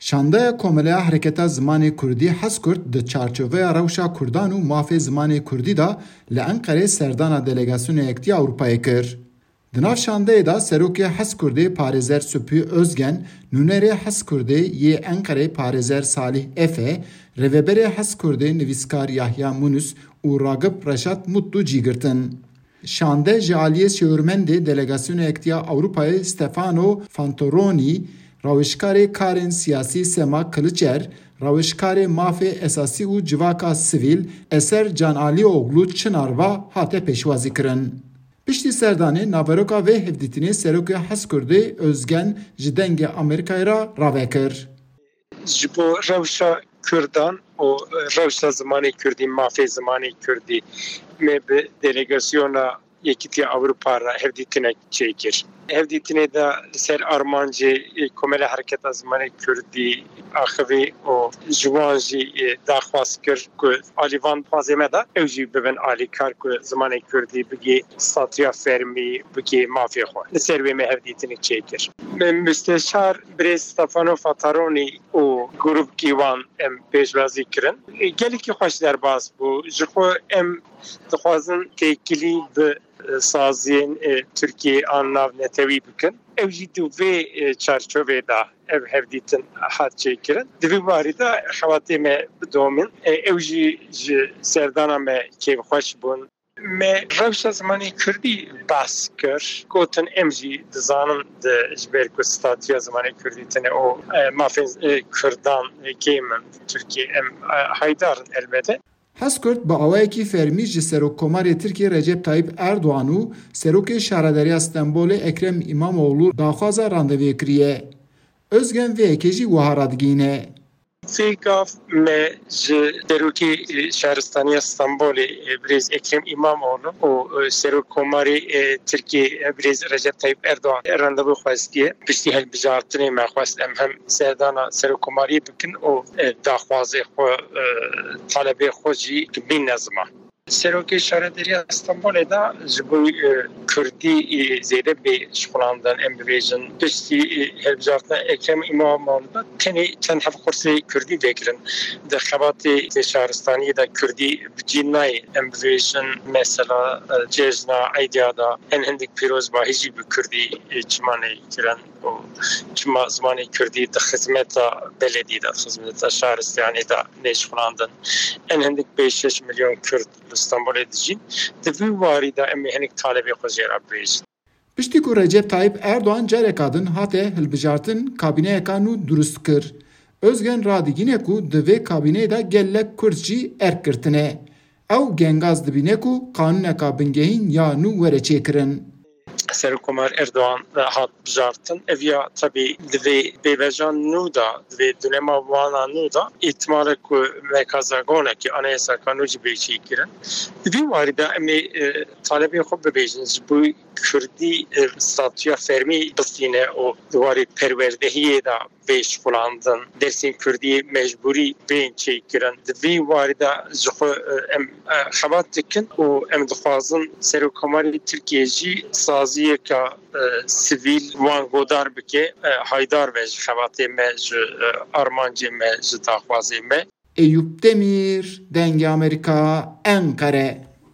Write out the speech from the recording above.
Şandaya Komeleya Hareketa Zimanê Kurdî Hezkurt di çarçoveya rewşa Kurdan û mafê zimanê Kurdî da li Enqereyê serdana delegasyona Yekîtiya Ewropayê kir. Di nav şandeyê da Serokê Hezkurdê Parêzer Supî Özgen, nûnerê Hezkurdê yê Enqereyê Parêzer Salih Efe, rêveberê Hezkurdê nivîskar Yahya Munus û Ragip Reşat Mutlu cîgirtin. Şande ji aliyê şêwirmendê delegasyona Yekîtiya Ewropayê Stefano Fantoroni, rawişkarê karên siyasî Sema Kılıçer, rawişkarê mafê esasî û civaka sivîl Eser Can Alîoglu Çınarva hate pêşwazî kirin. Piştî serdanê naveroka vê hevdîtinê Serokê Hezkurdê Özgen ji dengê Amerîkayê re ravekir. Ji bo rewşa Kurdan û rewşa zimanê Kurdî, mafê zimanê Kurdî me bi delegasyona Yekîtiya Ewropa re hevdîtinek çêkir. Hevdîtinê de li ser armancê Komeleya Hareketa Zimanê Kurdî axivî û ji wan jî daxwaz kir ku alîvan xwazê me de ew jî bibin alîkar ku zimanê Kurdî bigê statiya fermî, bigê mafê xwe. Li ser wê me hevdîtinê çêkir. Müsteşar Birêz Stefano Fantoroni û grûpkî wan em pêşwazî kirin. Gelekî xweş derbas bû. Ji xwe em dixwazin têkilî bi saziyên Tirkiye an nav netewî bikin. Ew jî di vê çarçovê da ev hevdîtin hat çêkirin. Di vê warî de xewatê me bidomin. Ew jî ji serdana me kêfxweş bûn. Me rewşa zimanê Kurdî behs kir. Gotin em jî dizanin ji ber ku statiya zimanê Kurdî tune û mafên Kurdan kêm Tirkiye em haydarin elbette. Hezkurt bi awayekî fermî ji Serokkomarê Tirkiye Recep Tayyip Erdoğan û Serokê Şaredariya Stenbolê Ekrem İmamoğlu daxwaza randevûyê kiriye. Özgen vê yekê jî wiha radigihîne. Fêgav me ji Serokê Şaristaniya Stenbolê Birêz Ekrem İmamoğlu û Serokkomarê Tirkiye Birêz Recep Tayyip Erdoğan randevû xwestiye. Piştî hilbijartinê me xwest em hem serdana Serokkomariyê bikin û daxwazê xwe talebê xwe jî bîne ziman. Serokê Şaredariya Stenbolê da ji bo Kurdî zêde bê şixulandin em bibêjin. Piştî hilbijartina Ekrem İmamoğlu da tenê çend hev xursê Kurdî vêkirin. Di xebatê Şaristaniyê de Kurdî bicî nayê em bibêjin mesela cejna Eydiya da en hindik pîrozbahî jî bi Kurdî çimanê kirin û çima zimanê Kurdî di xizmeta beledî de xizmeta Şaristaniyê de nêşixulandin. En hindik 5-6 milyon Kurd İstanbul'e dijîn. Di vê warî de em hinek talebê xwe jê re bibêjin. Piştî ku Recep Tayyip Erdoğan careka din hate hilbijartin kabîneyeka nû durust kir. Özgen radigîne ku di vê kabîneyê de gelek Kurd jî erk girtine. Ew gengaz dibîne ku kanûneka bingehîn ya nû were çêkirin. Serokkomar Erdoğan hat bijartin. Ev ya tabii di vê bêvejan nû da, di vê dûnema wana nû da îhtimale ku merkeza gonekî anayasa kanûn jî bêçî kirin. Di vê warî de em ê talebê xwe bibêjin ji bo Kurdî statiya fermî bistîne û di warê perwerdehiyê da pêşxulandin. Dersên Kurdî mecbûrî bên çêkirin. Di vê warî de ji xwe em xebat dikin û em dixwazin Serokkomarê Tirkiye jî saziyeka sivîl wan godar bike haydar ve ji xebatê me ji armancê me ji daxwazê me. Eyüp Demir, Dengê Amerika, Ankara.